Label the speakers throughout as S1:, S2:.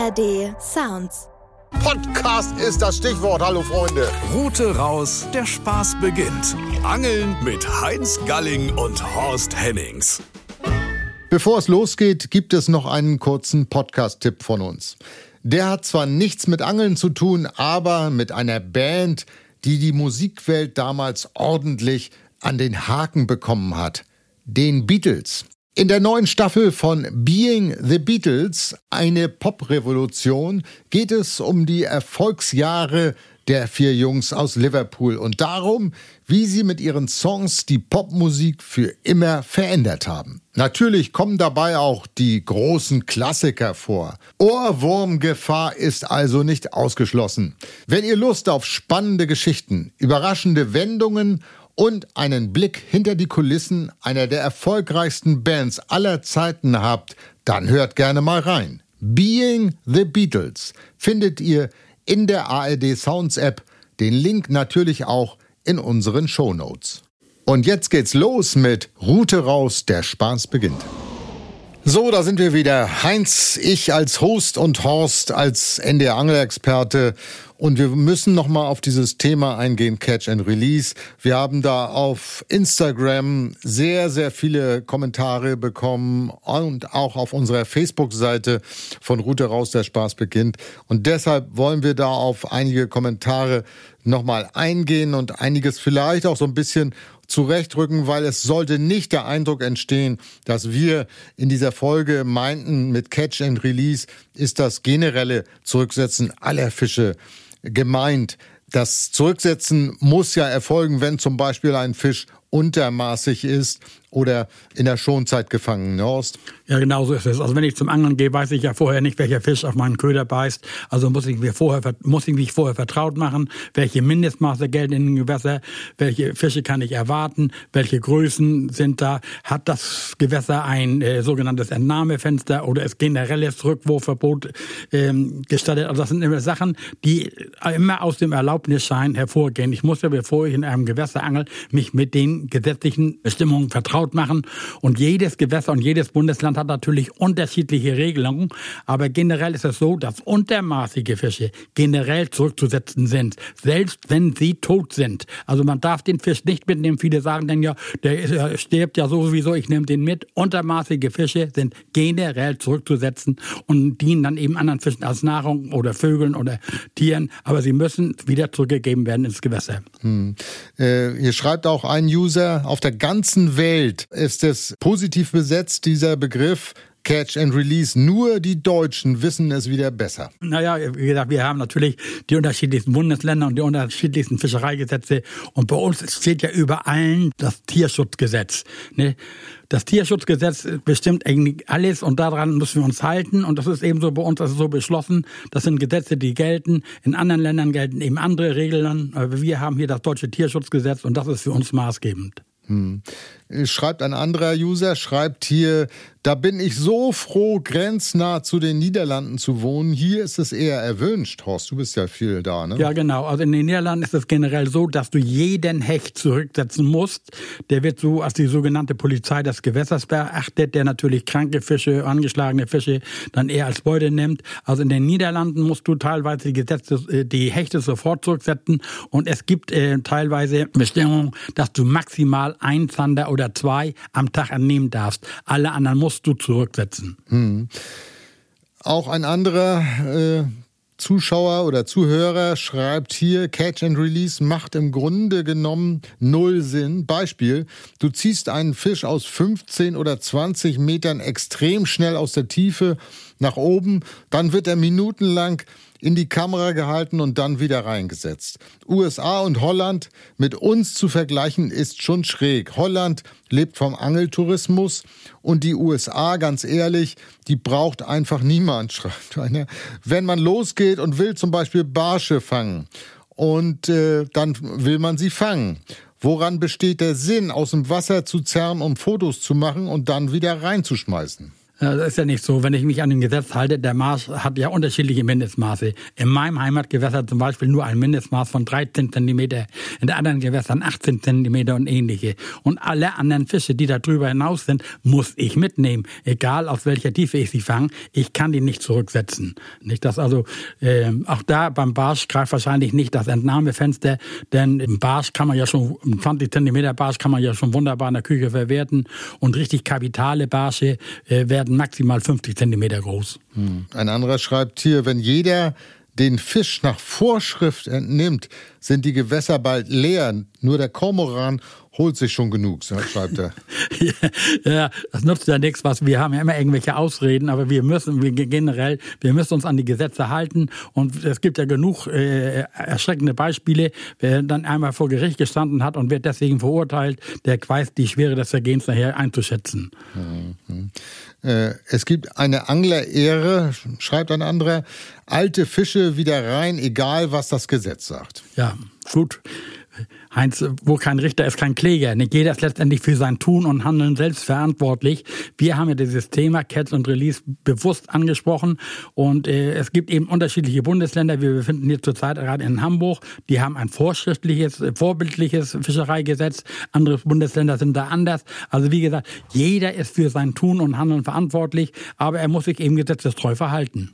S1: ARD Sounds.
S2: Podcast ist das Stichwort. Hallo Freunde.
S3: Route raus, der Spaß beginnt. Angeln mit Heinz Galling und Horst Hennings.
S2: Bevor es losgeht, gibt es noch einen kurzen Podcast-Tipp von uns. Der hat zwar nichts mit Angeln zu tun, aber mit einer Band, die die Musikwelt damals ordentlich an den Haken bekommen hat. Den Beatles. In der neuen Staffel von Being the Beatles, eine Pop-Revolution, geht es um die Erfolgsjahre der 4 Jungs aus Liverpool und darum, wie sie mit ihren Songs die Popmusik für immer verändert haben. Natürlich kommen dabei auch die großen Klassiker vor. Ohrwurmgefahr ist also nicht ausgeschlossen. Wenn ihr Lust auf spannende Geschichten, überraschende Wendungen und einen Blick hinter die Kulissen einer der erfolgreichsten Bands aller Zeiten habt, dann hört gerne mal rein. Being the Beatles findet ihr in der ARD Sounds App, den Link natürlich auch in unseren Shownotes. Und jetzt geht's los mit Route raus, der Spaß beginnt. So, da sind wir wieder. Heinz, ich als Host und Horst als NDR-Angler-Experte. Und wir müssen nochmal auf dieses Thema eingehen, Catch and Release. Wir haben da auf Instagram sehr, sehr viele Kommentare bekommen und auch auf unserer Facebook-Seite von Route raus, der Spaß beginnt. Und deshalb wollen wir da auf einige Kommentare nochmal eingehen und einiges vielleicht auch so ein bisschen zurechtrücken, weil es sollte nicht der Eindruck entstehen, dass wir in dieser Folge meinten, mit Catch and Release ist das generelle Zurücksetzen aller Fische gemeint. Das Zurücksetzen muss ja erfolgen, wenn zum Beispiel ein Fisch untermaßig ist oder in der Schonzeit gefangen, Horst?
S4: Ja, genau so ist es. Also wenn ich zum Angeln gehe, weiß ich ja vorher nicht, welcher Fisch auf meinen Köder beißt. Also muss ich mich vorher vertraut machen, welche Mindestmaße gelten in dem Gewässer, welche Fische kann ich erwarten, welche Größen sind da, hat das Gewässer ein sogenanntes Entnahmefenster oder ist generelles Rückwurfverbot gestattet. Also das sind immer Sachen, die immer aus dem Erlaubnisschein hervorgehen. Ich muss ja, bevor ich in einem Gewässer angel, mich mit den gesetzlichen Bestimmungen vertraut machen. Und jedes Gewässer und jedes Bundesland hat natürlich unterschiedliche Regelungen. Aber generell ist es so, dass untermaßige Fische generell zurückzusetzen sind, selbst wenn sie tot sind. Also man darf den Fisch nicht mitnehmen. Viele sagen dann ja, der stirbt ja sowieso, ich nehme den mit. Untermaßige Fische sind generell zurückzusetzen und dienen dann eben anderen Fischen als Nahrung oder Vögeln oder Tieren. Aber sie müssen wieder zurückgegeben werden ins Gewässer.
S2: Hier schreibt auch ein User, auf der ganzen Welt ist es positiv besetzt, dieser Begriff Catch and Release. Nur die Deutschen wissen es wieder besser.
S4: Naja, wie gesagt, wir haben natürlich die unterschiedlichsten Bundesländer und die unterschiedlichsten Fischereigesetze. Und bei uns steht ja über allen das Tierschutzgesetz. Ne? Das Tierschutzgesetz bestimmt eigentlich alles und daran müssen wir uns halten. Und das ist eben so bei uns, das ist so beschlossen. Das sind Gesetze, die gelten. In anderen Ländern gelten eben andere Regeln. Aber wir haben hier das deutsche Tierschutzgesetz und das ist für uns maßgebend.
S2: Schreibt ein anderer User, schreibt hier, da bin ich so froh, grenznah zu den Niederlanden zu wohnen. Hier ist es eher erwünscht. Horst, du bist ja viel da, ne?
S4: Ja, genau. Also in den Niederlanden ist es generell so, dass du jeden Hecht zurücksetzen musst. Der wird so als die sogenannte Polizei des Gewässers beachtet, der natürlich kranke Fische, angeschlagene Fische dann eher als Beute nimmt. Also in den Niederlanden musst du teilweise die Hechte sofort zurücksetzen. Und es gibt teilweise Bestimmungen, dass du maximal 1 Zander oder 2 am Tag entnehmen darfst. Alle anderen musst du zurücksetzen.
S2: Auch ein anderer Zuschauer oder Zuhörer schreibt hier, Catch and Release macht im Grunde genommen 0 Sinn. Beispiel, du ziehst einen Fisch aus 15 oder 20 Metern extrem schnell aus der Tiefe nach oben, dann wird er minutenlang in die Kamera gehalten und dann wieder reingesetzt. USA und Holland mit uns zu vergleichen ist schon schräg. Holland lebt vom Angeltourismus und die USA, ganz ehrlich, die braucht einfach niemand, schreibt einer. Wenn man losgeht und will zum Beispiel Barsche fangen und dann will man sie fangen. Woran besteht der Sinn, aus dem Wasser zu zerren, um Fotos zu machen und dann wieder reinzuschmeißen?
S4: Das ist ja nicht so, wenn ich mich an dem Gesetz halte, der Marsch hat ja unterschiedliche Mindestmaße. In meinem Heimatgewässer zum Beispiel nur ein Mindestmaß von 13 Zentimeter, in den anderen Gewässern 18 Zentimeter und ähnliche. Und alle anderen Fische, die da drüber hinaus sind, muss ich mitnehmen. Egal aus welcher Tiefe ich sie fange, ich kann die nicht zurücksetzen. Nicht, dass also auch da beim Barsch greift wahrscheinlich nicht das Entnahmefenster, denn im Barsch kann man ja schon, 20 Zentimeter Barsch kann man ja schon wunderbar in der Küche verwerten und richtig kapitale Barsche werden maximal 50 Zentimeter groß.
S2: Ein anderer schreibt hier, wenn jeder den Fisch nach Vorschrift entnimmt, sind die Gewässer bald leer. Nur der Kormoran holt sich schon genug, schreibt er.
S4: Ja, das nutzt ja nichts, wir haben ja immer irgendwelche Ausreden, aber wir müssen uns an die Gesetze halten und es gibt ja genug erschreckende Beispiele, wer dann einmal vor Gericht gestanden hat und wird deswegen verurteilt, der weiß die Schwere des Vergehens nachher einzuschätzen.
S2: Es gibt eine Anglerehre, schreibt ein anderer, alte Fische wieder rein, egal was das Gesetz sagt.
S4: Ja, gut. Heinz, wo kein Richter ist, kein Kläger. Nicht jeder ist letztendlich für sein Tun und Handeln selbst verantwortlich. Wir haben ja dieses Thema Catch and Release bewusst angesprochen und es gibt eben unterschiedliche Bundesländer. Wir befinden hier zurzeit gerade in Hamburg. Die haben ein vorschriftliches, vorbildliches Fischereigesetz. Andere Bundesländer sind da anders. Also wie gesagt, jeder ist für sein Tun und Handeln verantwortlich, aber er muss sich eben gesetzestreu verhalten.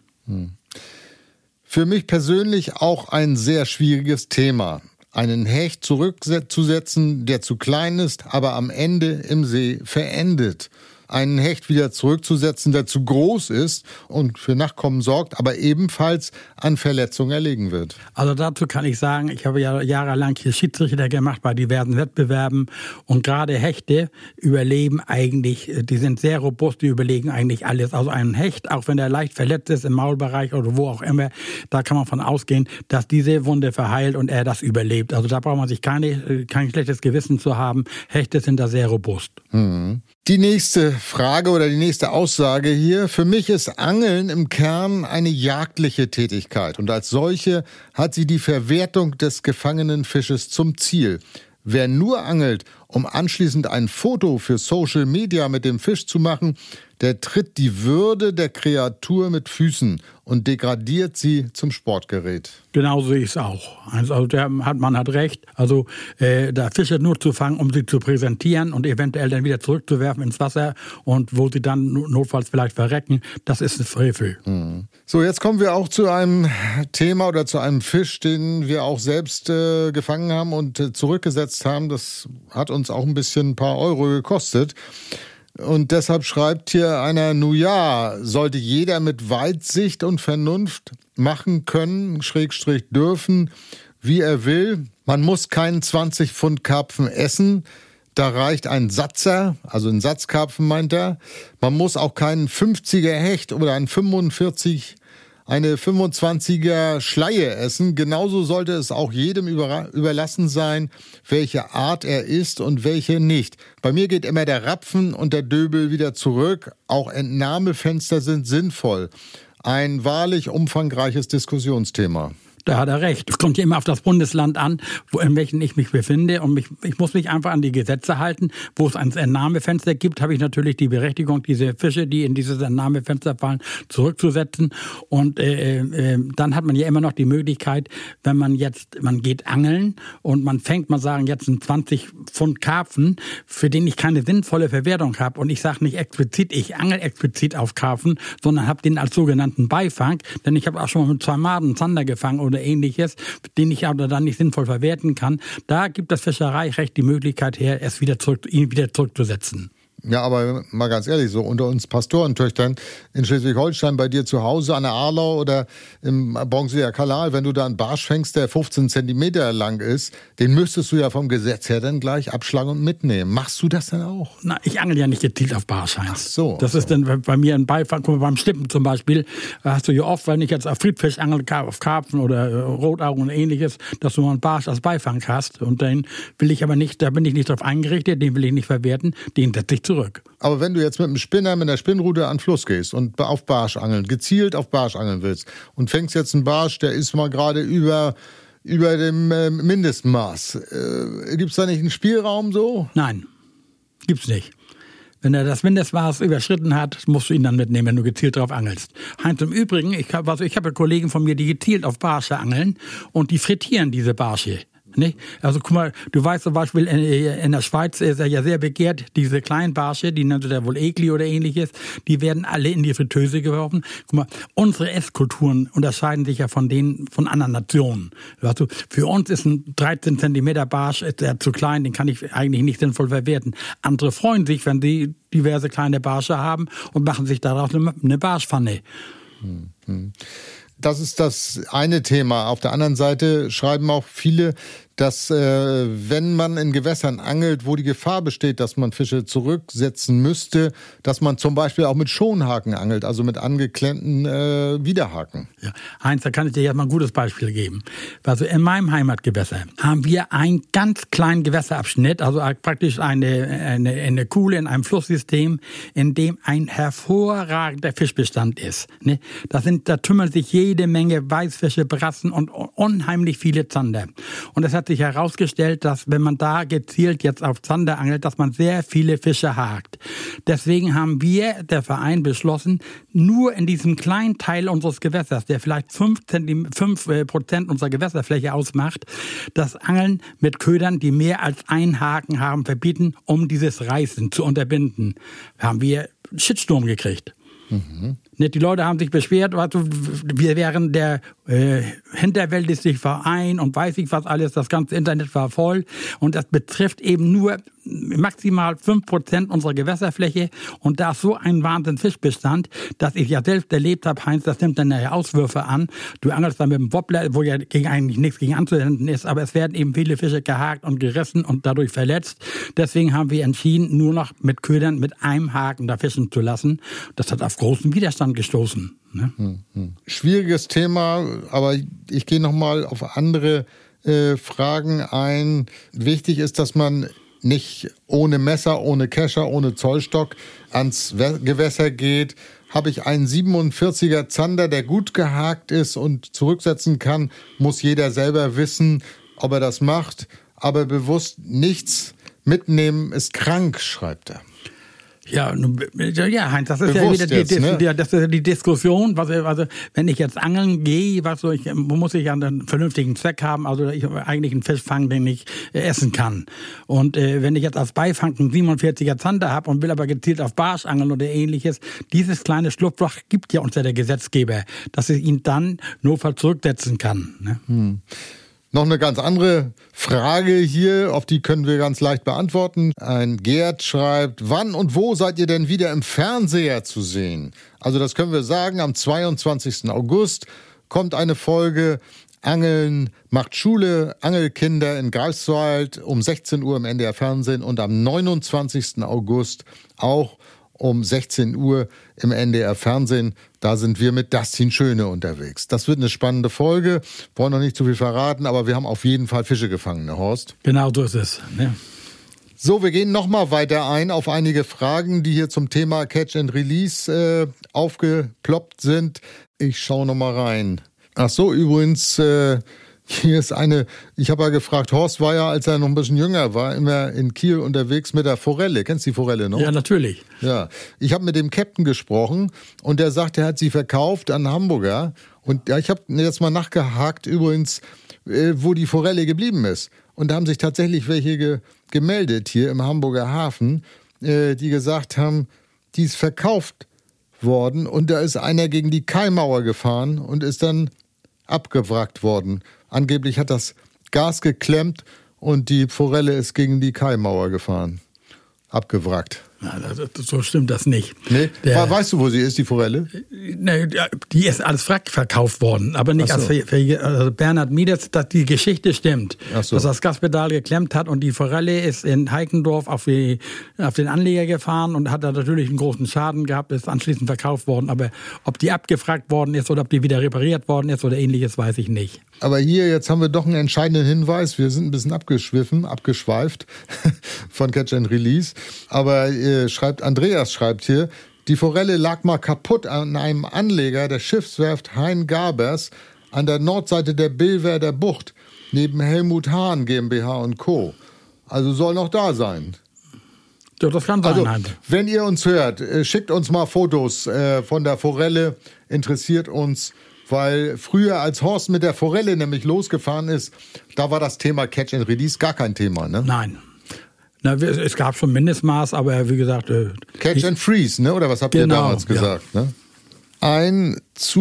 S2: Für mich persönlich auch ein sehr schwieriges Thema. Einen Hecht zurückzusetzen, der zu klein ist, aber am Ende im See verendet. Einen Hecht wieder zurückzusetzen, der zu groß ist und für Nachkommen sorgt, aber ebenfalls an Verletzungen erlegen wird.
S4: Also dazu kann ich sagen, ich habe ja jahrelang hier Schiedsrichter gemacht bei diversen Wettbewerben und gerade Hechte überleben eigentlich, die sind sehr robust, die überlegen eigentlich alles. Also ein Hecht, auch wenn er leicht verletzt ist im Maulbereich oder wo auch immer, da kann man von ausgehen, dass diese Wunde verheilt und er das überlebt. Also da braucht man sich kein schlechtes Gewissen zu haben. Hechte sind da sehr robust.
S2: Die nächste Frage oder die nächste Aussage hier. Für mich ist Angeln im Kern eine jagdliche Tätigkeit und als solche hat sie die Verwertung des gefangenen Fisches zum Ziel. Wer nur angelt, um anschließend ein Foto für Social Media mit dem Fisch zu machen, der tritt die Würde der Kreatur mit Füßen und degradiert sie zum Sportgerät.
S4: Genau so ist es auch. Also man hat recht. Also da Fische nur zu fangen, um sie zu präsentieren und eventuell dann wieder zurückzuwerfen ins Wasser und wo sie dann notfalls vielleicht verrecken, das ist ein Frevel.
S2: So, jetzt kommen wir auch zu einem Thema oder zu einem Fisch, den wir auch selbst gefangen haben und zurückgesetzt haben. Das hat uns auch ein paar Euro gekostet. Und deshalb schreibt hier einer, nun ja, sollte jeder mit Weitsicht und Vernunft machen können, / dürfen, wie er will. Man muss keinen 20 Pfund Karpfen essen. Da reicht ein Satzer, also ein Satzkarpfen meint er. Man muss auch keinen 50er Hecht oder einen 25er Schleie essen. Genauso sollte es auch jedem überlassen sein, welche Art er isst und welche nicht. Bei mir geht immer der Rapfen und der Döbel wieder zurück. Auch Entnahmefenster sind sinnvoll. Ein wahrlich umfangreiches Diskussionsthema.
S4: Da hat er recht. Es kommt ja immer auf das Bundesland an, in welchem ich mich befinde. Und ich muss mich einfach an die Gesetze halten. Wo es ein Entnahmefenster gibt, habe ich natürlich die Berechtigung, diese Fische, die in dieses Entnahmefenster fallen, zurückzusetzen. Und dann hat man ja immer noch die Möglichkeit, wenn man geht angeln und man fängt, jetzt einen 20 Pfund Karpfen, für den ich keine sinnvolle Verwertung habe. Und ich sage nicht explizit, ich angel explizit auf Karpfen, sondern habe den als sogenannten Beifang. Denn ich habe auch schon mal mit 2 Maden Zander gefangen oder ähnliches, den ich aber dann nicht sinnvoll verwerten kann. Da gibt das Fischereirecht die Möglichkeit her, ihn wieder zurückzusetzen.
S2: Ja, aber mal ganz ehrlich, so unter uns Pastorentöchtern in Schleswig-Holstein, bei dir zu Hause an der Arlau oder im Bronzeer Kanal, wenn du da einen Barsch fängst, der 15 Zentimeter lang ist, den müsstest du ja vom Gesetz her dann gleich abschlagen und mitnehmen. Machst du das dann auch?
S4: Na, ich angel ja nicht gezielt auf Barsch.
S2: Ach so.
S4: Das ist dann bei mir ein Beifang. Guck mal, beim Schlippen zum Beispiel, hast du ja oft, wenn ich jetzt auf Friedfisch angel, auf Karpfen oder Rotaugen und ähnliches, dass du mal einen Barsch als Beifang hast. Und den will ich aber nicht, da bin ich nicht drauf eingerichtet, den will ich nicht verwerten, den setze ich zurück.
S2: Aber wenn du jetzt mit einem Spinner, mit einer Spinnrute an den Fluss gehst und auf Barsch angeln, gezielt auf Barsch angeln willst und fängst jetzt einen Barsch, der ist mal gerade über dem Mindestmaß. Gibt's da nicht einen Spielraum so?
S4: Nein, gibt's nicht. Wenn er das Mindestmaß überschritten hat, musst du ihn dann mitnehmen, wenn du gezielt drauf angelst. Heinz, im Übrigen, ich habe Kollegen von mir, die gezielt auf Barsche angeln und die frittieren diese Barsche. Nicht? Also guck mal, du weißt zum Beispiel, in der Schweiz ist er ja sehr begehrt, diese kleinen Barsche, die nennt er wohl Egli oder ähnliches, die werden alle in die Fritteuse geworfen. Guck mal, unsere Esskulturen unterscheiden sich ja von denen von anderen Nationen. Weißt du, für uns ist ein 13 Zentimeter Barsch ist der zu klein, den kann ich eigentlich nicht sinnvoll verwerten. Andere freuen sich, wenn sie diverse kleine Barsche haben und machen sich daraus eine Barschpfanne.
S2: Das ist das eine Thema. Auf der anderen Seite schreiben auch viele, dass wenn man in Gewässern angelt, wo die Gefahr besteht, dass man Fische zurücksetzen müsste, dass man zum Beispiel auch mit Schonhaken angelt, also mit angeklemmten Widerhaken.
S4: Ja. Heinz, da kann ich dir jetzt mal ein gutes Beispiel geben. Also in meinem Heimatgewässer haben wir einen ganz kleinen Gewässerabschnitt, also praktisch eine Kuhle in einem Flusssystem, in dem ein hervorragender Fischbestand ist. Ne? Da tümmern sich jede Menge Weißfische, Brassen und unheimlich viele Zander. Und es hat sich herausgestellt, dass wenn man da gezielt jetzt auf Zander angelt, dass man sehr viele Fische hakt. Deswegen haben wir, der Verein, beschlossen, nur in diesem kleinen Teil unseres Gewässers, der vielleicht 5% unserer Gewässerfläche ausmacht, das Angeln mit Ködern, die mehr als einen Haken haben, verbieten, um dieses Reißen zu unterbinden. Haben wir einen Shitstorm gekriegt. Mhm. Die Leute haben sich beschwert, wir wären der hinterwäldliche Verein und weiß ich was alles, das ganze Internet war voll und das betrifft eben nur maximal 5% unserer Gewässerfläche und da ist so ein Wahnsinns-Fischbestand, dass ich ja selbst erlebt habe, Heinz, das nimmt dann ja Auswürfe an. Du angelst dann mit dem Wobbler, wo ja eigentlich nichts gegen anzuwenden ist, aber es werden eben viele Fische gehakt und gerissen und dadurch verletzt. Deswegen haben wir entschieden, nur noch mit Ködern mit einem Haken da fischen zu lassen. Das hat auf großen Widerstand gestoßen. Ne?
S2: Schwieriges Thema, aber ich gehe nochmal auf andere Fragen ein. Wichtig ist, dass man nicht ohne Messer, ohne Kescher, ohne Zollstock ans Gewässer geht. Habe ich einen 47er Zander, der gut gehakt ist und zurücksetzen kann, muss jeder selber wissen, ob er das macht. Aber bewusst nichts mitnehmen ist krank, schreibt er.
S4: Ja, Heinz, das ist bewusst ja wieder das ist die Diskussion. Also, wenn ich jetzt angeln gehe, muss ich ja einen vernünftigen Zweck haben, also ich eigentlich einen Fisch fangen, den ich essen kann. Und wenn ich jetzt als Beifang einen 47er Zander habe und will aber gezielt auf Barsch angeln oder ähnliches, dieses kleine Schlupfloch gibt ja uns der Gesetzgeber, dass ich ihn dann notfalls zurücksetzen kann. Ne?
S2: Noch eine ganz andere Frage hier, auf die können wir ganz leicht beantworten. Ein Gerd schreibt, wann und wo seid ihr denn wieder im Fernseher zu sehen? Also das können wir sagen, am 22. August kommt eine Folge Angeln macht Schule, Angelkinder in Greifswald um 16 Uhr im NDR Fernsehen und am 29. August auch um 16 Uhr im NDR Fernsehen. Da sind wir mit Dustin Schöne unterwegs. Das wird eine spannende Folge. Wollen noch nicht zu viel verraten, aber wir haben auf jeden Fall Fische gefangen, ne Horst?
S4: Genau so ist es. Ja.
S2: So, wir gehen nochmal weiter ein auf einige Fragen, die hier zum Thema Catch and Release aufgeploppt sind. Ich schaue nochmal rein. Ach so, übrigens, hier ist eine, ich habe ja gefragt, Horst war ja, als er noch ein bisschen jünger war, immer in Kiel unterwegs mit der Forelle. Kennst du die Forelle noch?
S4: Ja, natürlich.
S2: Ja, ich habe mit dem Captain gesprochen und der sagt, er hat sie verkauft an Hamburger. Und ja, ich habe jetzt mal nachgehakt übrigens, wo die Forelle geblieben ist. Und da haben sich tatsächlich welche gemeldet hier im Hamburger Hafen, die gesagt haben, die ist verkauft worden und da ist einer gegen die Kaimauer gefahren und ist dann abgewrackt worden. Angeblich hat das Gas geklemmt und die Forelle ist gegen die Kaimauer gefahren. Abgewrackt.
S4: Ja, so stimmt das nicht.
S2: Nee? Weißt du, wo sie ist, die Forelle?
S4: Nee, die ist als Wrack verkauft worden, aber nicht als also Bernhard Mieders, dass die Geschichte stimmt. So. Dass das Gaspedal geklemmt hat und die Forelle ist in Heikendorf auf den Anleger gefahren und hat da natürlich einen großen Schaden gehabt, ist anschließend verkauft worden. Aber ob die abgefragt worden ist oder ob die wieder repariert worden ist oder ähnliches, weiß ich nicht.
S2: Aber hier, jetzt haben wir doch einen entscheidenden Hinweis. Wir sind ein bisschen abgeschweift von Catch and Release. Aber Andreas schreibt hier, die Forelle lag mal kaputt an einem Anleger der Schiffswerft Hein Gabers an der Nordseite der Billwerder Bucht, neben Helmut Hahn GmbH und Co. Also soll noch da sein.
S4: Ja, das kann sein.
S2: Also, wenn ihr uns hört, schickt uns mal Fotos von der Forelle, interessiert uns. Weil früher, als Horst mit der Forelle nämlich losgefahren ist, da war das Thema Catch and Release gar kein Thema, ne?
S4: Nein. Na, es gab schon Mindestmaß, aber wie gesagt...
S2: Catch and Freeze, ne? Oder was habt ihr damals gesagt,
S4: ja.
S2: Ne? Ein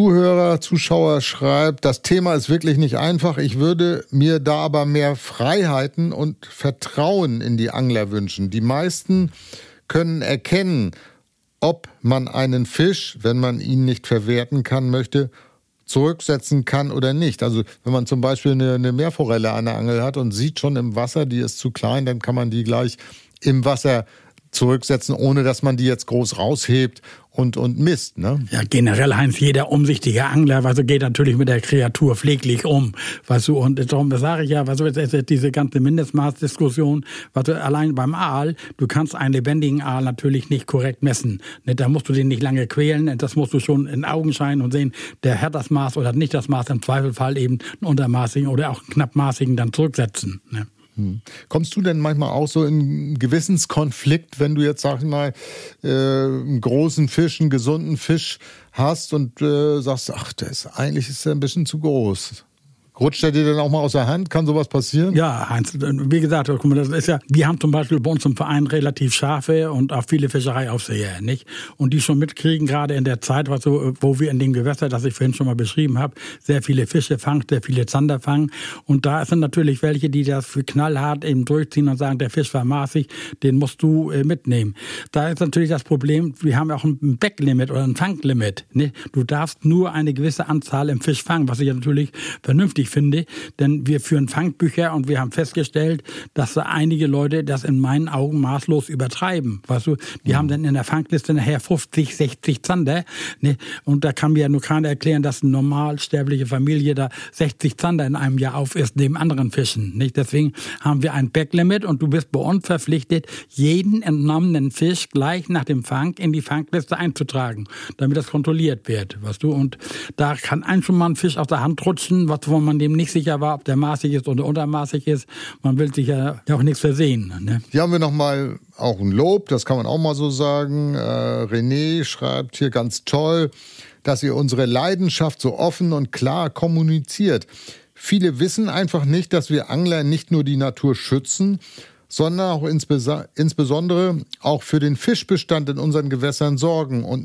S2: Zuschauer schreibt, das Thema ist wirklich nicht einfach. Ich würde mir da aber mehr Freiheiten und Vertrauen in die Angler wünschen. Die meisten können erkennen, ob man einen Fisch, wenn man ihn nicht verwerten kann, möchte, zurücksetzen kann oder nicht. Also wenn man zum Beispiel eine Meerforelle an der Angel hat und sieht schon im Wasser, die ist zu klein, dann kann man die gleich im Wasser zurücksetzen, ohne dass man die jetzt groß raushebt und misst, ne? Ja,
S4: generell, Heinz, jeder umsichtige Angler, geht natürlich mit der Kreatur pfleglich um, und darum, das sage ich ja, ist diese ganze Mindestmaßdiskussion, allein beim Aal, du kannst einen lebendigen Aal natürlich nicht korrekt messen, ne? Da musst du den nicht lange quälen, das musst du schon in Augenschein und sehen, der hat das Maß oder nicht das Maß, im Zweifelfall eben einen untermaßigen oder auch knappmaßigen dann zurücksetzen, ne?
S2: Kommst du denn manchmal auch so in Gewissenskonflikt, wenn du jetzt, sag ich mal, einen großen Fisch, einen gesunden Fisch hast und sagst, ach, eigentlich ist der ein bisschen zu groß? Rutscht er dir dann auch mal aus der Hand? Kann sowas passieren?
S4: Ja, Heinz, wie gesagt, guck mal, das ist ja, wir haben zum Beispiel bei uns im Verein relativ scharfe und auch viele Fischereiaufseher, nicht? Und die schon mitkriegen, gerade in der Zeit, wo wir in dem Gewässer, das ich vorhin schon mal beschrieben habe, sehr viele Fische fangen, sehr viele Zander fangen. Und da sind natürlich welche, die das für knallhart eben durchziehen und sagen, der Fisch war maßig, den musst du mitnehmen. Da ist natürlich das Problem, wir haben auch ein Backlimit oder ein Fanglimit, nicht? Du darfst nur eine gewisse Anzahl im Fisch fangen, was ich ja natürlich vernünftig finde, denn wir führen Fangbücher und wir haben festgestellt, dass einige Leute das in meinen Augen maßlos übertreiben. Die haben dann in der Fangliste nachher 50, 60 Zander, ne? Und da kann mir ja nur keiner erklären, dass eine normalsterbliche Familie da 60 Zander in einem Jahr aufisst, neben anderen Fischen, nicht? Deswegen haben wir ein Backlimit und du bist bei uns verpflichtet, jeden entnommenen Fisch gleich nach dem Fang in die Fangliste einzutragen, damit das kontrolliert wird, Und da kann einem schon mal ein Fisch aus der Hand rutschen, wo man dem nicht sicher war, ob der maßig ist oder untermaßig ist. Man will sich ja auch nichts versehen, ne?
S2: Hier haben wir nochmal auch ein Lob, das kann man auch mal so sagen. René schreibt hier ganz toll, dass ihr unsere Leidenschaft so offen und klar kommuniziert. Viele wissen einfach nicht, dass wir Angler nicht nur die Natur schützen, sondern auch insbesondere auch für den Fischbestand in unseren Gewässern sorgen. Und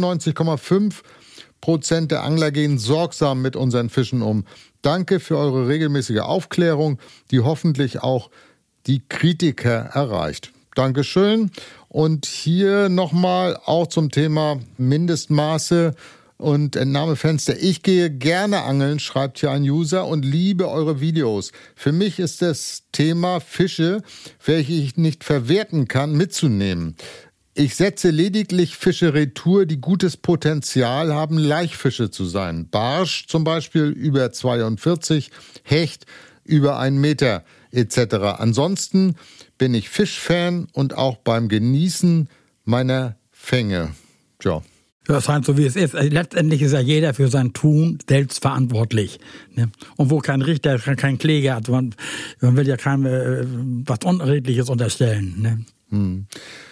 S2: 99,5% der Angler gehen sorgsam mit unseren Fischen um. Danke für eure regelmäßige Aufklärung, die hoffentlich auch die Kritiker erreicht. Dankeschön. Und hier nochmal auch zum Thema Mindestmaße und Entnahmefenster. Ich gehe gerne angeln, schreibt hier ein User, und liebe eure Videos. Für mich ist das Thema Fische, welche ich nicht verwerten kann, mitzunehmen. Ich setze lediglich Fische retour, die gutes Potenzial haben, Laichfische zu sein. Barsch zum Beispiel über 42, Hecht über 1 Meter etc. Ansonsten bin ich Fischfan und auch beim Genießen meiner Fänge. Tja.
S4: Das scheint so, wie es ist. Letztendlich ist ja jeder für sein Tun selbst verantwortlich, ne? Und wo kein Richter, kein Kläger hat, man will ja keinem was Unredliches unterstellen, ne?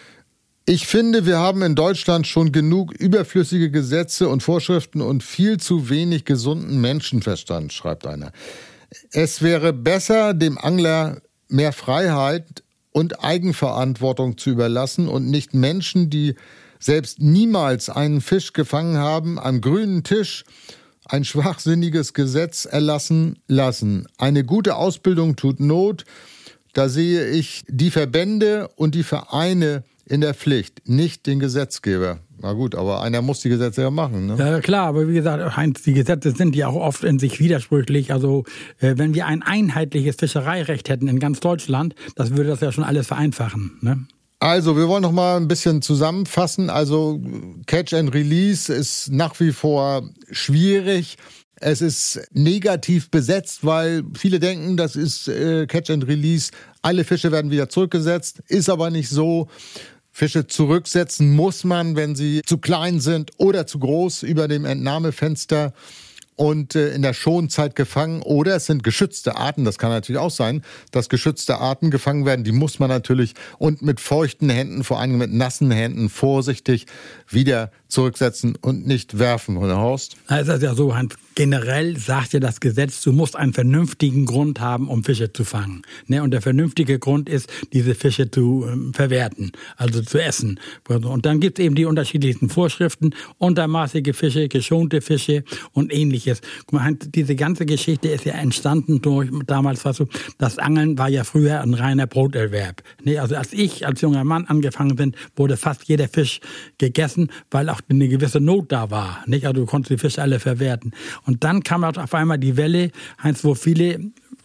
S2: Ich finde, wir haben in Deutschland schon genug überflüssige Gesetze und Vorschriften und viel zu wenig gesunden Menschenverstand, schreibt einer. Es wäre besser, dem Angler mehr Freiheit und Eigenverantwortung zu überlassen und nicht Menschen, die selbst niemals einen Fisch gefangen haben, am grünen Tisch ein schwachsinniges Gesetz erlassen lassen. Eine gute Ausbildung tut Not. Da sehe ich die Verbände und die Vereine in der Pflicht, nicht den Gesetzgeber. Na gut, aber einer muss die Gesetze ja machen, ne?
S4: Ja, klar, aber wie gesagt, Heinz, die Gesetze sind ja auch oft in sich widersprüchlich. Also wenn wir ein einheitliches Fischereirecht hätten in ganz Deutschland, das würde das ja schon alles vereinfachen, ne?
S2: Also, wir wollen noch mal ein bisschen zusammenfassen. Also, Catch and Release ist nach wie vor schwierig. Es ist negativ besetzt, weil viele denken, das ist Catch and Release. Alle Fische werden wieder zurückgesetzt. Ist aber nicht so. Fische zurücksetzen muss man, wenn sie zu klein sind oder zu groß über dem Entnahmefenster. und in der Schonzeit gefangen. Oder es sind geschützte Arten, das kann natürlich auch sein, dass geschützte Arten gefangen werden. Die muss man natürlich und mit feuchten Händen, vor allem mit nassen Händen, vorsichtig wieder zurücksetzen und nicht werfen, oder Horst?
S4: Es ist ja so, Hans, generell sagt ja das Gesetz, du musst einen vernünftigen Grund haben, um Fische zu fangen. Und der vernünftige Grund ist, diese Fische zu verwerten, also zu essen. Und dann gibt es eben die unterschiedlichsten Vorschriften, untermaßige Fische, geschonte Fische und ähnliches. Guck mal, Hans, diese ganze Geschichte ist ja entstanden durch, damals war so, das Angeln war ja früher ein reiner Broterwerb. Also als ich als junger Mann angefangen bin, wurde fast jeder Fisch gegessen, weil auch eine gewisse Not da war. Also du konntest die Fische alle verwerten. Und dann kam auf einmal die Welle, Heinz, wo viele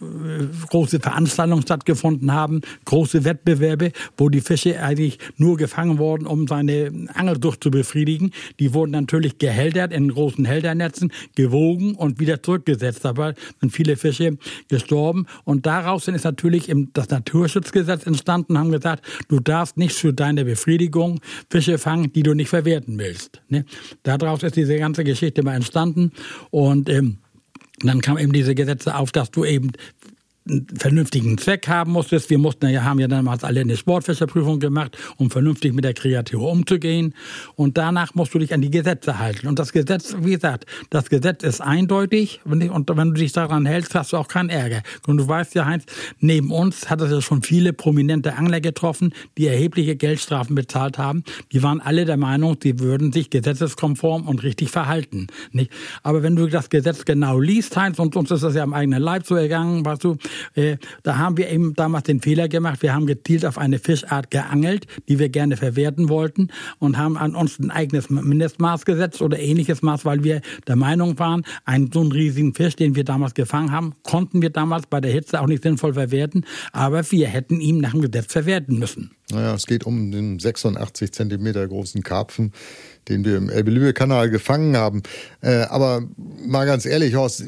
S4: große Veranstaltungen stattgefunden haben, große Wettbewerbe, wo die Fische eigentlich nur gefangen wurden, um seine Angelsucht zu befriedigen. Die wurden natürlich gehältert in großen Hälternetzen, gewogen und wieder zurückgesetzt. Dabei sind viele Fische gestorben. Und daraus ist natürlich das Naturschutzgesetz entstanden, haben gesagt, du darfst nicht für deine Befriedigung Fische fangen, die du nicht verwerten willst. Daraus ist diese ganze Geschichte mal entstanden. Und dann kamen eben diese Gesetze auf, dass du eben einen vernünftigen Zweck haben musstest. Wir haben ja damals alle eine Sportfischerprüfung gemacht, um vernünftig mit der Kreatur umzugehen. Und danach musst du dich an die Gesetze halten. Und das Gesetz, wie gesagt, das Gesetz ist eindeutig. Und wenn du dich daran hältst, hast du auch keinen Ärger. Und du weißt ja, Heinz, neben uns hat es ja schon viele prominente Angler getroffen, die erhebliche Geldstrafen bezahlt haben. Die waren alle der Meinung, sie würden sich gesetzeskonform und richtig verhalten. Aber wenn du das Gesetz genau liest, Heinz, und uns ist das ja am eigenen Leib so ergangen, weißt du, da haben wir eben damals den Fehler gemacht. Wir haben gezielt auf eine Fischart geangelt, die wir gerne verwerten wollten und haben an uns ein eigenes Mindestmaß gesetzt oder ähnliches Maß, weil wir der Meinung waren, so einen riesigen Fisch, den wir damals gefangen haben, konnten wir damals bei der Hitze auch nicht sinnvoll verwerten, aber wir hätten ihn nach dem Gesetz verwerten müssen.
S2: Naja, es geht um den 86 Zentimeter großen Karpfen, den wir im Elbe-Lübeck-Kanal gefangen haben. Aber mal ganz ehrlich, Horst,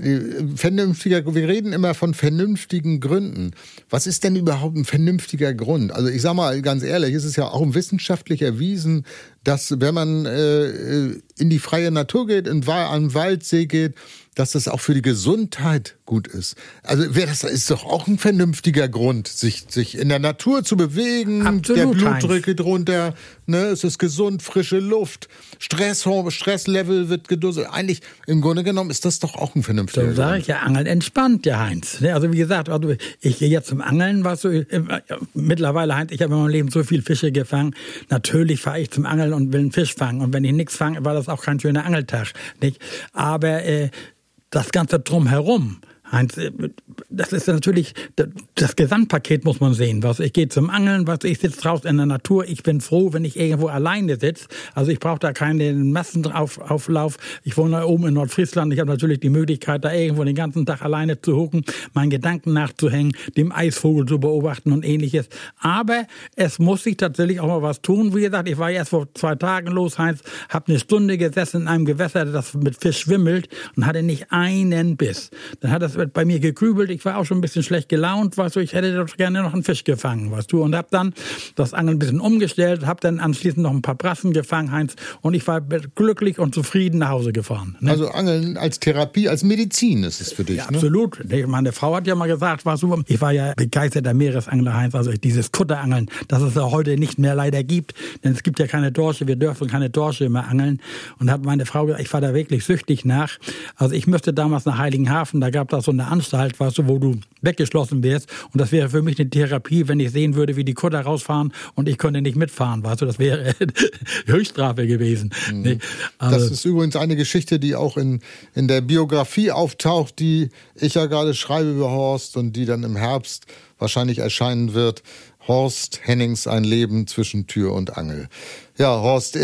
S2: wir reden immer von vernünftigen Gründen. Was ist denn überhaupt ein vernünftiger Grund? Also ich sag mal ganz ehrlich, es ist ja auch wissenschaftlich erwiesen, dass wenn man in die freie Natur geht, an den Waldsee geht, dass das auch für die Gesundheit gut ist. Also das ist doch auch ein vernünftiger Grund, sich in der Natur zu bewegen.
S4: Absolut,
S2: der Blutdruck geht runter, es ist gesund, frische Luft, Stresslevel wird gedusselt. Eigentlich, im Grunde genommen, ist das doch auch ein vernünftiger Grund.
S4: So sage ich ja, Angeln entspannt, ja, Heinz. Also wie gesagt, ich gehe jetzt zum Angeln, mittlerweile, Heinz, ich habe in meinem Leben so viele Fische gefangen. Natürlich fahre ich zum Angeln und will einen Fisch fangen. Und wenn ich nichts fange, war das auch kein schöner Angeltag. Nicht? Aber das Ganze drumherum, Heinz, das ist natürlich, das Gesamtpaket muss man sehen. Ich gehe zum Angeln, ich sitze draußen in der Natur, ich bin froh, wenn ich irgendwo alleine sitze. Also ich brauche da keinen Massenauflauf. Ich wohne oben in Nordfriesland, ich habe natürlich die Möglichkeit, da irgendwo den ganzen Tag alleine zu hocken, meinen Gedanken nachzuhängen, dem Eisvogel zu beobachten und ähnliches. Aber es muss sich tatsächlich auch mal was tun. Wie gesagt, ich war erst vor 2 Tagen los, Heinz, habe eine Stunde gesessen in einem Gewässer, das mit Fisch schwimmelt und hatte nicht einen Biss. Dann hat das bei mir gegrübelt, ich war auch schon ein bisschen schlecht gelaunt, ich hätte doch gerne noch einen Fisch gefangen, und habe dann das Angeln ein bisschen umgestellt, habe dann anschließend noch ein paar Brassen gefangen, Heinz, und ich war glücklich und zufrieden nach Hause gefahren.
S2: Also Angeln als Therapie, als Medizin ist es für dich,
S4: ja, absolut. Meine Frau hat ja mal gesagt, ich war ja begeisterter Meeresangler, Heinz, also dieses Kutterangeln, das es ja heute nicht mehr leider gibt, denn es gibt ja keine Dorsche, wir dürfen keine Dorsche mehr angeln, und hat meine Frau gesagt, ich war da wirklich süchtig nach. Also ich müsste damals nach Heiligenhafen, da gab es so eine Anstalt, wo du weggeschlossen wärst. Und das wäre für mich eine Therapie, wenn ich sehen würde, wie die Kutter rausfahren und ich könnte nicht mitfahren. Das wäre Höchststrafe gewesen.
S2: Mhm. Also, das ist übrigens eine Geschichte, die auch in der Biografie auftaucht, die ich ja gerade schreibe über Horst und die dann im Herbst wahrscheinlich erscheinen wird. Horst Hennings, ein Leben zwischen Tür und Angel. Ja, Horst,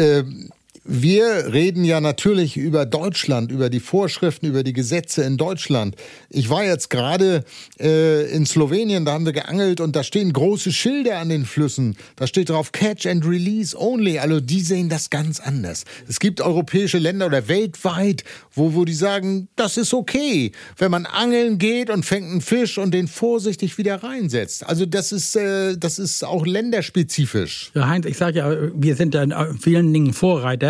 S2: wir reden ja natürlich über Deutschland, über die Vorschriften, über die Gesetze in Deutschland. Ich war jetzt gerade in Slowenien, da haben wir geangelt und da stehen große Schilder an den Flüssen. Da steht drauf Catch and Release Only. Also die sehen das ganz anders. Es gibt europäische Länder oder weltweit, wo die sagen, das ist okay, wenn man angeln geht und fängt einen Fisch und den vorsichtig wieder reinsetzt. Also das ist auch länderspezifisch.
S4: Ja, Heinz, ich sage ja, wir sind ja in vielen Dingen Vorreiter.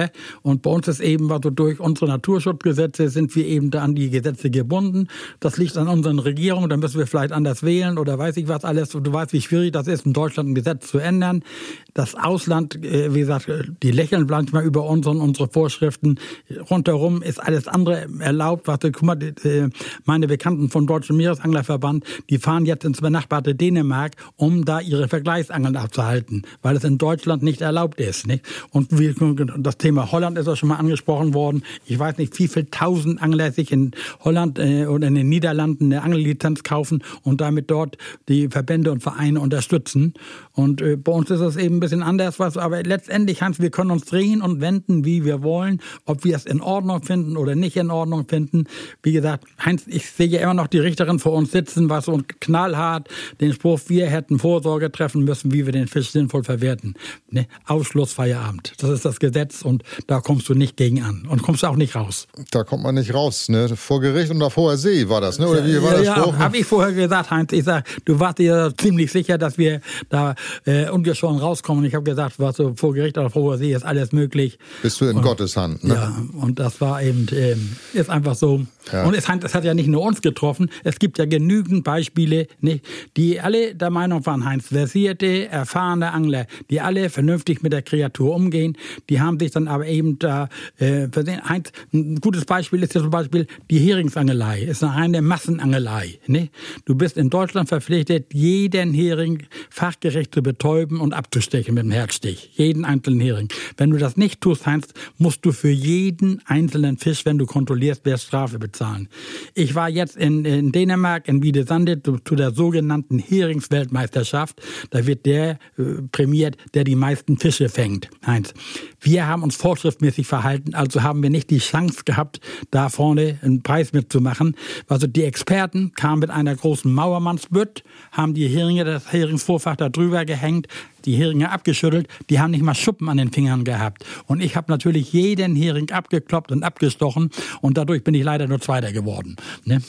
S4: Angler. Und bei uns ist eben, also durch unsere Naturschutzgesetze sind wir eben da an die Gesetze gebunden. Das liegt an unseren Regierungen, da müssen wir vielleicht anders wählen oder weiß ich was alles. Und du weißt, wie schwierig das ist, in Deutschland ein Gesetz zu ändern. Das Ausland, wie gesagt, die lächeln manchmal über uns und unsere Vorschriften. Rundherum ist alles andere erlaubt. Warte, guck mal, meine Bekannten vom Deutschen Meeresanglerverband, die fahren jetzt ins benachbarte Dänemark, um da ihre Vergleichsangeln abzuhalten, weil es in Deutschland nicht erlaubt ist. Nicht? Und das Thema Holland ist auch schon mal angesprochen worden. Ich weiß nicht, wie viele 1000 Angler sich in Holland oder in den Niederlanden eine Angellizenz kaufen und damit dort die Verbände und Vereine unterstützen. Und bei uns ist es eben ein bisschen anders, aber letztendlich, Hans, wir können uns drehen und wenden, wie wir wollen, ob wir es in Ordnung finden oder nicht in Ordnung finden. Wie gesagt, Heinz, ich sehe ja immer noch die Richterin vor uns sitzen, was so knallhart den Spruch, wir hätten Vorsorge treffen müssen, wie wir den Fisch sinnvoll verwerten. Ne? Ausschluss, Feierabend. Das ist das Gesetz und da kommst du nicht gegen an und kommst auch nicht raus.
S2: Da kommt man nicht raus, ne? Vor Gericht und auf hoher See war das, ne? Oder wie war das Spruch?
S4: Ja, habe ich vorher gesagt, Heinz. Ich sag, du warst dir ziemlich sicher, dass wir da ungeschoren rauskommen. Ich habe gesagt, was so vor Gericht oder auf hoher See ist alles möglich.
S2: Bist du in Gottes Hand, ne?
S4: Ja, und das war eben, ist einfach so. Ja. Und es hat ja nicht nur uns getroffen, es gibt ja genügend Beispiele, nicht, die alle der Meinung waren, Heinz, versierte, erfahrene Angler, die alle vernünftig mit der Kreatur umgehen, die haben sich dann aber eben da versehen. Heinz, ein gutes Beispiel ist ja zum Beispiel die Heringsangelei, ist eine reine Massenangelei. Nicht? Du bist in Deutschland verpflichtet, jeden Hering fachgerecht zu betäuben und abzustechen mit dem Herzstich, jeden einzelnen Hering. Wenn du das nicht tust, Heinz, musst du für jeden einzelnen Fisch, wenn du kontrollierst, Strafe bezahlen. Ich war jetzt in Dänemark, in Wiedesande, zu der sogenannten Heringsweltmeisterschaft. Da wird der prämiert, der die meisten Fische fängt. Heinz, wir haben uns vorschriftmäßig verhalten, also haben wir nicht die Chance gehabt, da vorne einen Preis mitzumachen. Also die Experten kamen mit einer großen Mauermannsbütt, haben die Heringe, das Heringsvorfach da drüber gehängt, die Heringe abgeschüttelt, die haben nicht mal Schuppen an den Fingern gehabt. Und ich habe natürlich jeden Hering abgekloppt und abgestochen und dadurch bin ich leider nur Zweiter geworden. Ne?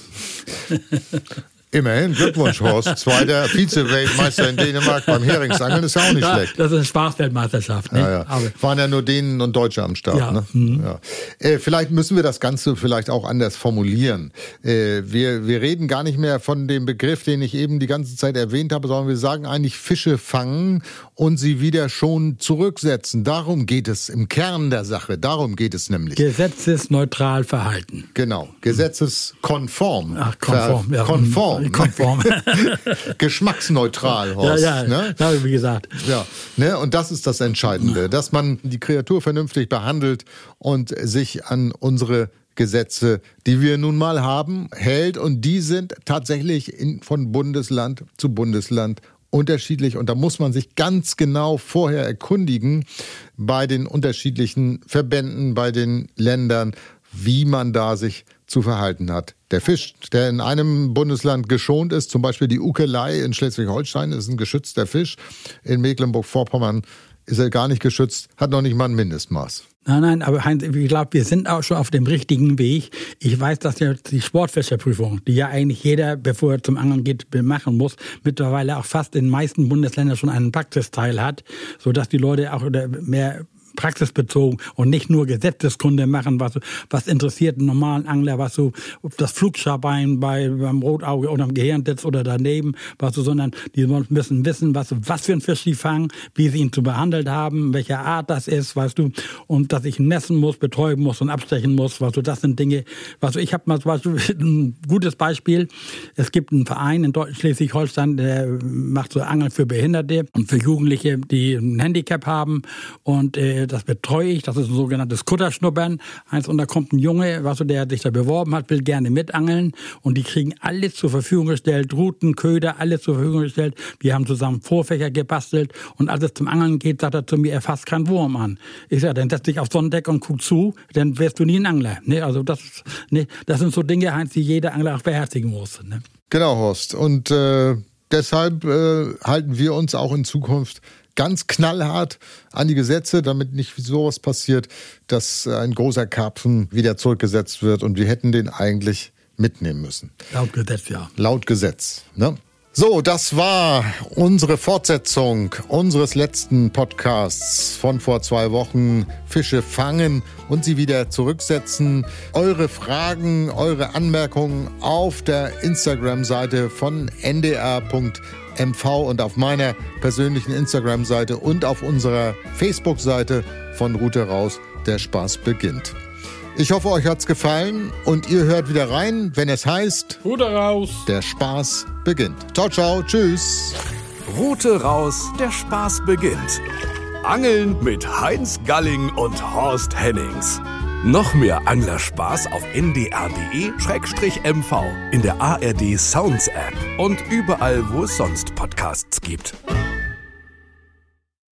S2: Immerhin, Glückwunsch, Horst. Zweiter Vize-Weltmeister in Dänemark beim Heringsangeln ist ja auch nicht schlecht.
S4: Das ist eine Spaßweltmeisterschaft. Ne?
S2: Ja. Waren ja nur Dänen und Deutsche am Start.
S4: Ja.
S2: Ne? Ja. Vielleicht müssen wir das Ganze vielleicht auch anders formulieren. Wir reden gar nicht mehr von dem Begriff, den ich eben die ganze Zeit erwähnt habe, sondern wir sagen eigentlich Fische fangen und sie wieder schon zurücksetzen. Darum geht es im Kern der Sache. Darum geht es nämlich.
S4: Gesetzesneutral verhalten.
S2: Genau. Gesetzeskonform.
S4: Ach, konform. Ja.
S2: Konform.
S4: Geschmacksneutral,
S2: Horst.
S4: Ja,
S2: ne?
S4: Wie gesagt.
S2: Ja, ne? Und das ist das Entscheidende, dass man die Kreatur vernünftig behandelt und sich an unsere Gesetze, die wir nun mal haben, hält. Und die sind tatsächlich von Bundesland zu Bundesland unterschiedlich. Und da muss man sich ganz genau vorher erkundigen bei den unterschiedlichen Verbänden, bei den Ländern, wie man da sich zu verhalten hat. Der Fisch, der in einem Bundesland geschont ist, zum Beispiel die Ukelei in Schleswig-Holstein, ist ein geschützter Fisch. In Mecklenburg-Vorpommern ist er gar nicht geschützt, hat noch nicht mal ein Mindestmaß.
S4: Nein, aber Heinz, ich glaube, wir sind auch schon auf dem richtigen Weg. Ich weiß, dass ja die Sportfischerprüfung, die ja eigentlich jeder, bevor er zum Angeln geht, machen muss, mittlerweile auch fast in den meisten Bundesländern schon einen Praxisteil hat, sodass die Leute auch mehr praxisbezogen und nicht nur Gesetzeskunde machen, was interessiert einen normalen Angler, was so das Flugscharbein beim Rotauge oder am Gehirn sitzt oder daneben, sondern die müssen wissen, was für ein Fisch sie fangen, wie sie ihn zu behandelt haben, welche Art das ist, weißt du, und dass ich ihn messen muss, betäuben muss und abstechen muss, das sind Dinge, ich habe mal zum Beispiel ein gutes Beispiel, es gibt einen Verein in Schleswig-Holstein, der macht so Angeln für Behinderte und für Jugendliche, die ein Handicap haben und das betreue ich, das ist ein sogenanntes Kutterschnuppern. Und da kommt ein Junge, der sich da beworben hat, will gerne mitangeln und die kriegen alles zur Verfügung gestellt, Ruten, Köder, alles zur Verfügung gestellt. Wir haben zusammen Vorfächer gebastelt und als es zum Angeln geht, sagt er zu mir, er fasst keinen Wurm an. Ich sage, dann setz dich aufs Sonnendeck und guck zu, dann wärst du nie ein Angler. Ne? Also das sind so Dinge, Heinz, die jeder Angler auch beherzigen muss. Ne?
S2: Genau, Horst. Und deshalb halten wir uns auch in Zukunft ganz knallhart an die Gesetze, damit nicht sowas passiert, dass ein großer Karpfen wieder zurückgesetzt wird und wir hätten den eigentlich mitnehmen müssen.
S4: Laut Gesetz, ja.
S2: Laut Gesetz, ne? So, das war unsere Fortsetzung unseres letzten Podcasts von vor 2 Wochen. Fische fangen und sie wieder zurücksetzen. Eure Fragen, eure Anmerkungen auf der Instagram-Seite von ndr.mv und auf meiner persönlichen Instagram-Seite und auf unserer Facebook-Seite von Rute raus, der Spaß beginnt. Ich hoffe, euch hat's gefallen und ihr hört wieder rein, wenn es heißt
S4: Rute raus,
S2: der Spaß beginnt. Ciao, ciao, tschüss.
S3: Rute raus, der Spaß beginnt. Angeln mit Heinz Galling und Horst Hennings. Noch mehr Anglerspaß auf ndr.de/mv, in der ARD Sounds App und überall, wo es sonst Podcasts gibt.